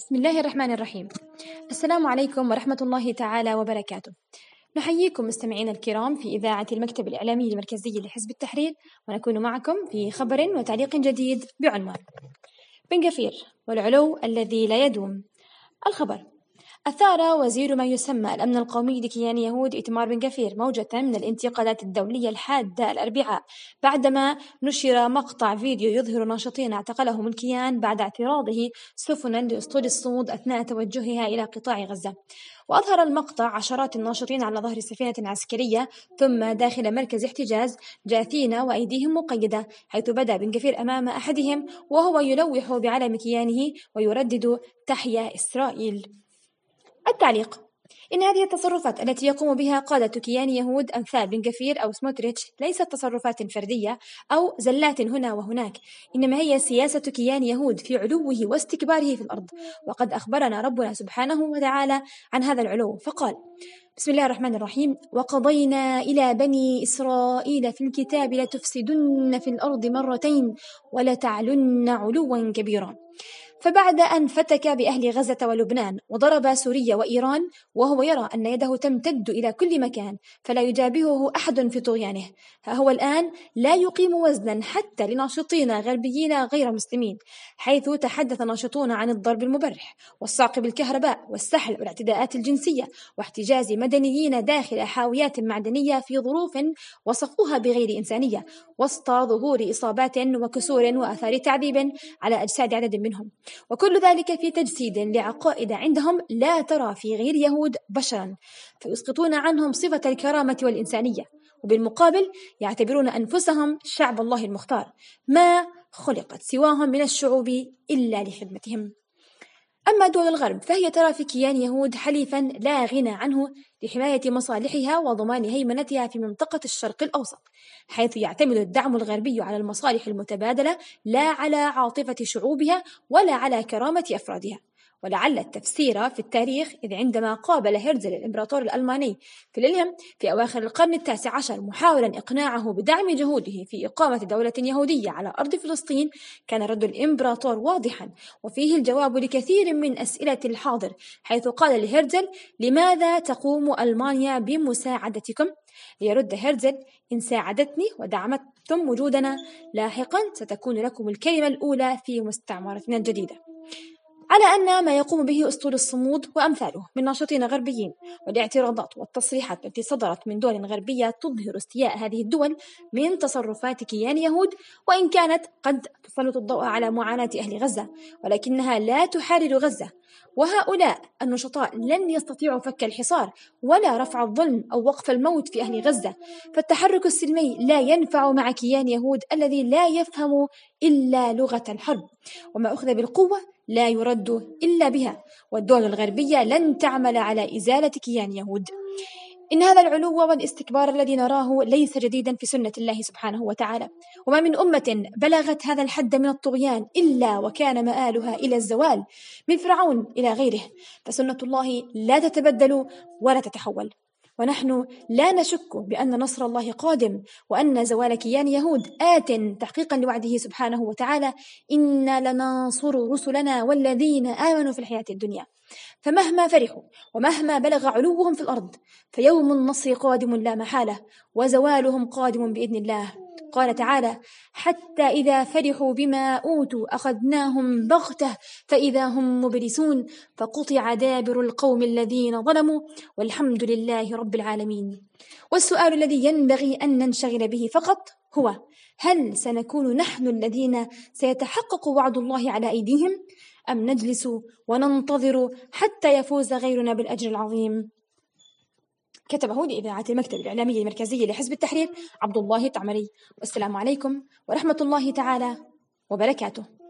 بسم الله الرحمن الرحيم. السلام عليكم ورحمة الله تعالى وبركاته. نحييكم مستمعينا الكرام في إذاعة المكتب الإعلامي المركزي لحزب التحرير، ونكون معكم في خبر وتعليق جديد بعنوان بن غفير والعلو الذي لا يدوم. الخبر: أثار وزير ما يسمى الأمن القومي لكيان يهود إيتمار بن غفير موجة من الانتقادات الدولية الحادة الأربعاء بعدما نشر مقطع فيديو يظهر ناشطين اعتقلهم الكيان بعد اعتراضه سفنا لأسطول الصمود أثناء توجهها إلى قطاع غزة. وأظهر المقطع عشرات الناشطين على ظهر سفينة عسكرية ثم داخل مركز احتجاز جاثين وأيديهم مقيدة، حيث بدأ بن غفير أمام أحدهم وهو يلوح بعلم كيانه ويردد تحيا إسرائيل. التعليق: إن هذه التصرفات التي يقوم بها قادة كيان يهود أمثال بن غفير أو سموتريتش ليست تصرفات فردية أو زلات هنا وهناك، إنما هي سياسة كيان يهود في علوه واستكباره في الأرض. وقد أخبرنا ربنا سبحانه وتعالى عن هذا العلو فقال: بسم الله الرحمن الرحيم: وقضينا إلى بني إسرائيل في الكتاب لتفسدن في الأرض مرتين ولتعلن علوا كبيرا. فبعد أن فتك بأهل غزة ولبنان وضرب سوريا وإيران وهو يرى أن يده تمتد إلى كل مكان فلا يجابهه أحد في طغيانه، ها هو الآن لا يقيم وزنا حتى لناشطين غربيين غير مسلمين، حيث تحدث ناشطون عن الضرب المبرح والصعق بالكهرباء والسحل والاعتداءات الجنسية واحتجاز مدنيين داخل حاويات معدنية في ظروف وصفوها بغير إنسانية، وسط ظهور إصابات وكسور وآثار تعذيب على أجساد عدد منهم، وكل ذلك في تجسيد لعقائد عندهم لا ترى في غير يهود بشرا، فيسقطون عنهم صفة الكرامة والإنسانية، وبالمقابل يعتبرون أنفسهم شعب الله المختار ما خلقت سواهم من الشعوب إلا لخدمتهم. أما دول الغرب فهي ترى في كيان يهود حليفا لا غنى عنه لحماية مصالحها وضمان هيمنتها في منطقة الشرق الأوسط، حيث يعتمد الدعم الغربي على المصالح المتبادلة لا على عاطفة شعوبها ولا على كرامة أفرادها. ولعل التفسير في التاريخ إذ عندما قابل هرتزل الإمبراطور الألماني فيلهلم في أواخر القرن 19 محاولا إقناعه بدعم جهوده في إقامة دولة يهودية على أرض فلسطين، كان رد الإمبراطور واضحا وفيه الجواب لكثير من أسئلة الحاضر، حيث قال لهرتزل: لماذا تقوم ألمانيا بمساعدتكم؟ ليرد هرتزل: إن ساعدتني ودعمتم وجودنا لاحقا ستكون لكم الكلمة الأولى في مستعمرتنا الجديدة. على أن ما يقوم به أسطول الصمود وأمثاله من ناشطين غربيين والاعتراضات والتصريحات التي صدرت من دول غربية تظهر استياء هذه الدول من تصرفات كيان يهود، وإن كانت قد تسلط الضوء على معاناة أهل غزة، ولكنها لا تحرر غزة، وهؤلاء النشطاء لن يستطيعوا فك الحصار ولا رفع الظلم أو وقف الموت في أهل غزة، فالتحرك السلمي لا ينفع مع كيان يهود الذي لا يفهم إلا لغة الحرب، وما أخذ بالقوة لا يرد إلا بها، والدول الغربية لن تعمل على إزالة كيان يهود. إن هذا العلو والاستكبار الذي نراه ليس جديدا في سنة الله سبحانه وتعالى، وما من أمة بلغت هذا الحد من الطغيان إلا وكان مآلها إلى الزوال، من فرعون إلى غيره، فسنة الله لا تتبدل ولا تتحول. ونحن لا نشك بأن نصر الله قادم، وأن زوال كيان يهود آت تحقيقا لوعده سبحانه وتعالى: إنا لننصر رسلنا والذين آمنوا في الحياة الدنيا. فمهما فرحوا ومهما بلغ علوهم في الأرض فيوم النصر قادم لا محالة، وزوالهم قادم بإذن الله. قال تعالى: حتى إذا فرحوا بما أوتوا أخذناهم بغتة فإذا هم مبلسون فقطع دابر القوم الذين ظلموا والحمد لله رب العالمين. والسؤال الذي ينبغي أن ننشغل به فقط هو: هل سنكون نحن الذين سيتحقق وعد الله على أيديهم، أم نجلس وننتظر حتى يفوز غيرنا بالأجر العظيم؟ كتبه لإذاعة المكتب الإعلامي المركزي لحزب التحرير عبد الله التعمري. والسلام عليكم ورحمة الله تعالى وبركاته.